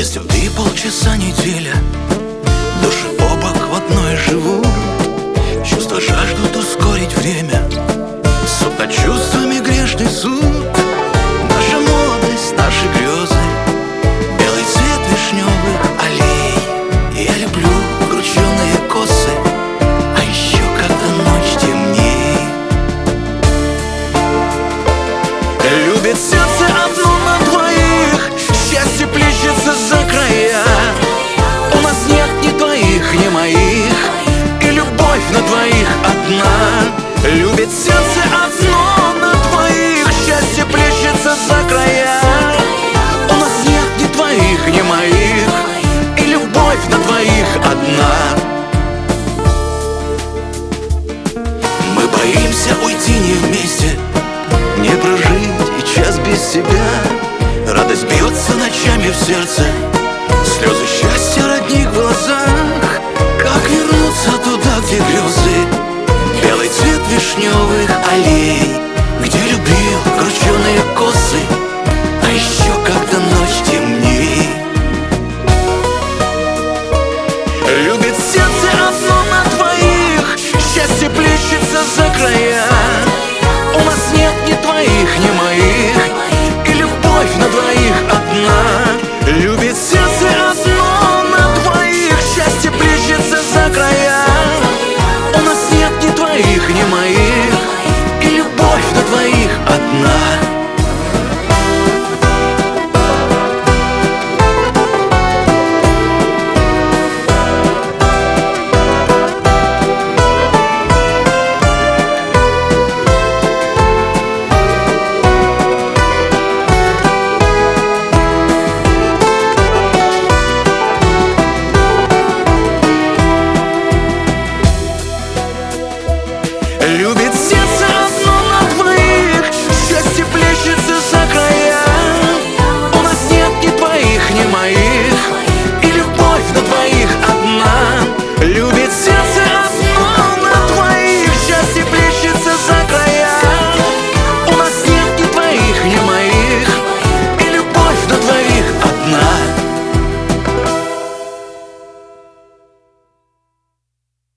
Без любви полчаса неделя, души обок в одной живут. Чувства жаждут ускорить время, суд над чувствами грешный суд. Наша молодость, наши грезы, белый цвет вишневых аллей. Я люблю крученые косы, а еще когда ночь темней. Любит сердце одно на двоих, счастье плещется за края. У нас нет ни твоих, ни моих, и любовь на двоих одна. Любит сердце одно на двоих, счастье плещется за края. У нас нет ни твоих, ни моих, и любовь на двоих одна. Мы боимся уйти не вместе, не прожить и час без тебя. Радость бьется ночами в сердце,